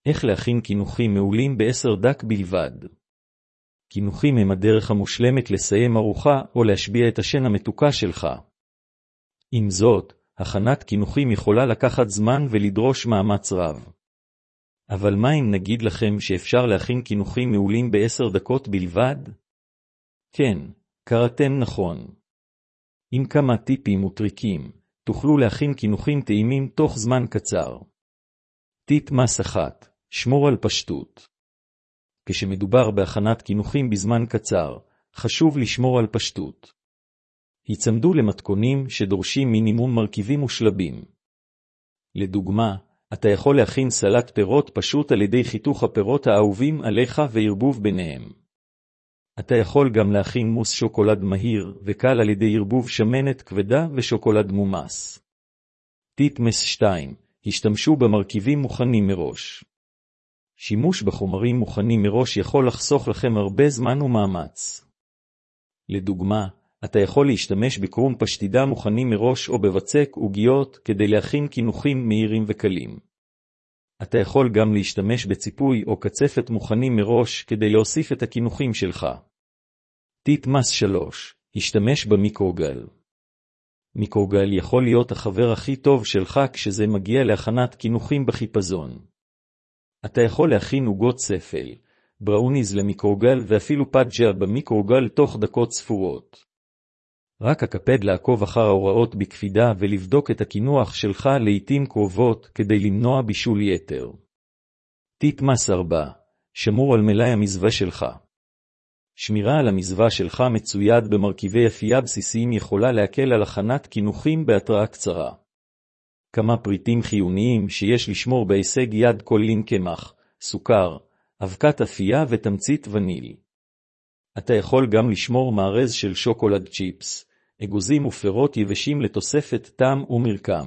איך להכין קינוחים מעולים ב10 דקות בלבד. קינוחים הם הדרך המושלמת לסיים ארוחה או להשביע את השן המתוקה שלך. עם זאת, הכנת קינוחים יכולה לקחת זמן ולדרוש מאמץ רב. אבל מה אם נגיד לכם שאפשר להכין קינוחים מעולים ב10 דקות בלבד? כן, קראתם נכון. עם כמה טיפים וטריקים, תוכלו להכין קינוחים טעימים תוך זמן קצר. טיפ מס 1, שמור על פשטות. כשמדובר בהכנת קינוחים בזמן קצר, חשוב לשמור על פשטות. היצמדו למתכונים שדורשים מינימום מרכיבים ושלבים. לדוגמה, אתה יכול להכין סלט פירות פשוט על ידי חיתוך הפירות האהובים עליך וערבוב ביניהם. אתה יכול גם להכין מוס שוקולד מהיר וקל על ידי ערבוב שמנת כבדה ושוקולד מומס. טיפ מס 2, השתמשו במרכיבים מוכנים מראש. שימוש בחומרים מוכנים מראש יכול לחסוך לכם הרבה זמן ומאמץ. לדוגמה, אתה יכול להשתמש בקרום פשטידה מוכנים מראש או בבצק עוגיות כדי להכין קינוחים מהירים וקלים. אתה יכול גם להשתמש בציפוי או קצפת מוכנים מראש כדי להוסיף את הקינוחים שלך. טיפ מס 3, השתמש במיקרוגל. מיקרוגל יכול להיות החבר הכי טוב שלך כשזה מגיע להכנת קינוחים בחיפזון. אתה יכול להכין עוגות ספל, בראוניז למיקרוגל ואפילו פאג'ה במיקרוגל תוך דקות ספורות. רק הקפד לעקוב אחר ההוראות בקפידה ולבדוק את הקינוח שלך לעתים קרובות כדי למנוע בישול יתר. טיפ מס 4, שמור על מלאי המזווה שלך. שמירה על המזווה שלך מצויד במרכיבי אפייה בסיסיים יכולה להקל על הכנת קינוחים בהתראה קצרה. כמה פריטים חיוניים שיש לשמור בהישג יד כוללים קמח, סוכר, אבקת אפייה ותמצית וניל. אתה יכול גם לשמור מארז של שוקולד צ'יפס, אגוזים ופירות יבשים לתוספת טעם ומרקם.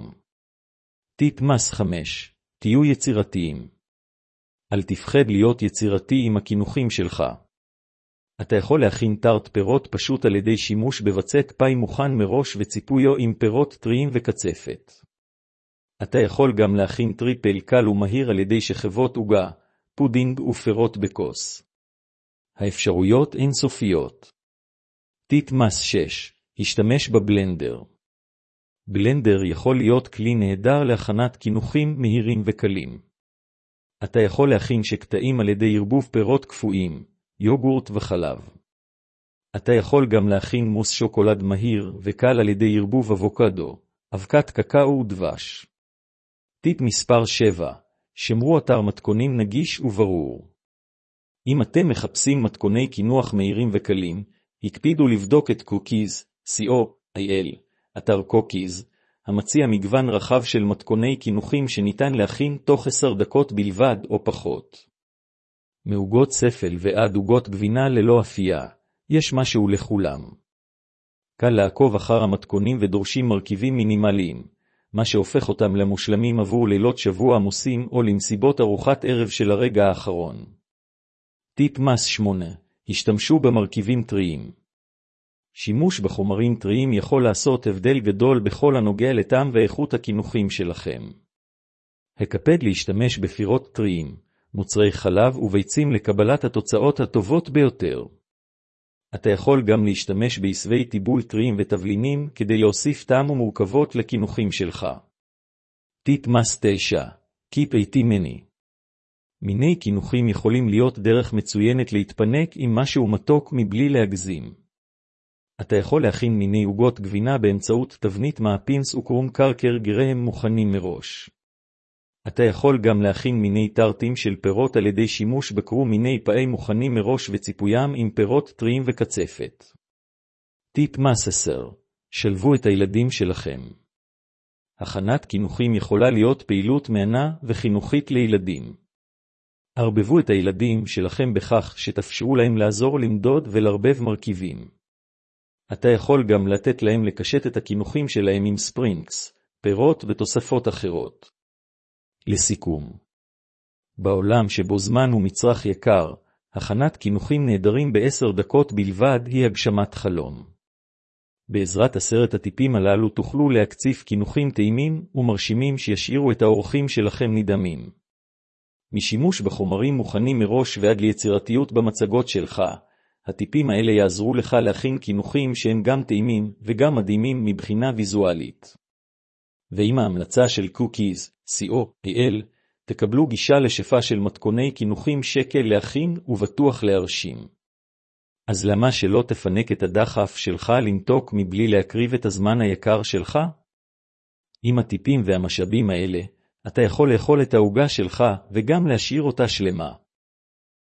טיפ מס 5, תהיו יצירתיים. אל תפחד להיות יצירתי עם הקינוחים שלך. אתה יכול להכין טארט פירות פשוט על ידי שימוש בבצק פאי מוכן מראש וציפויו עם פירות טריים וקצפת. אתה יכול גם להכין טריפל קל ומהיר על ידי שכבות עוגה, פודינג ופירות בכוס. האפשרויות אינסופיות. טיפ מס 6, השתמש בבלנדר. בלנדר יכול להיות כלי נהדר להכנת קינוחים מהירים וקלים. אתה יכול להכין שקטעים על ידי ערבוב פירות קפואים, יוגורט וחלב. אתה יכול גם להכין מוס שוקולד מהיר וקל על ידי ערבוב אבוקדו, אבקת קקאו ודבש. טיפ מספר 7, שמרו אתר מתכונים נגיש וברור. אם אתם מחפשים מתכוני קינוח מהירים וקלים, הקפידו לבדוק את קוקיז, co.il, אתר קוקיז, המציע מגוון רחב של מתכוני קינוחים שניתן להכין תוך 10 דקות בלבד או פחות. מעוגות ספל ועד עוגות גבינה ללא אפייה, יש משהו לכולם. קל לעקוב אחר המתכונים ודורשים מרכיבים מינימליים, מה שהופך אותם למושלמים עבור לילות שבוע עמוסים או למסיבות ארוחת ערב של הרגע האחרון. טיפ מס 8, השתמשו במרכיבים טריים. שימוש בחומרים טריים יכול לעשות הבדל גדול בכל הנוגע לטעם ואיכות הקינוחים שלכם. הקפד להשתמש בפירות טריים, מוצרי חלב וביצים לקבלת התוצאות הטובות ביותר. אתה יכול גם להשתמש בעשבי טיבול טריים ותבלינים כדי להוסיף טעם ומורכבות לקינוחים שלך. טיפ מס 9, Keep it many. מיני קינוחים יכולים להיות דרך מצוינת להתפנק עם משהו מתוק מבלי להגזים. אתה יכול להכין מיני עוגות גבינה באמצעות תבנית מאפינס וקרום קרקר גרהם מוכנים מראש. אתה יכול גם להכין מיני טארטים של פירות על ידי שימוש בקרום מיני פאי מוכנים מראש וציפוים עם פירות טריים וקצפת. טיפ מס 10, שלבו את הילדים שלכם. הכנת קינוחים יכולה להיות פעילות מהנה וחינוכית לילדים. ערבבו את הילדים שלכם בכך שתאפשרו להם לעזור למדוד ולערבב מרכיבים. אתה יכול גם לתת להם לקשט את הקינוחים שלהם עם ספרינקס, פירות ותוספות אחרות. לסיכום, בעולם שבו זמן הוא מצרך יקר, הכנת קינוחים נהדרים ב10 דקות בלבד היא הגשמת חלום. בעזרת 10 הטיפים הללו תוכלו להקציף קינוחים טעימים ומרשימים שישאירו את האורחים שלכם נדהמים. משימוש בחומרים מוכנים מראש ועד ליצירתיות במצגות שלך, הטיפים האלה יעזרו לך להכין קינוחים שהם גם טעימים וגם מדהימים מבחינה ויזואלית. ועם ההמלצה של Cookies, co.il, תקבלו גישה לשפע של מתכוני קינוחים שקל להכין ובטוח להרשים. אז למה שלא תפנק את הדחף שלך למתוק מבלי להקריב את הזמן היקר שלך? עם הטיפים והמשאבים האלה, אתה יכול לאכול את העוגה שלך וגם להשאיר אותה שלמה.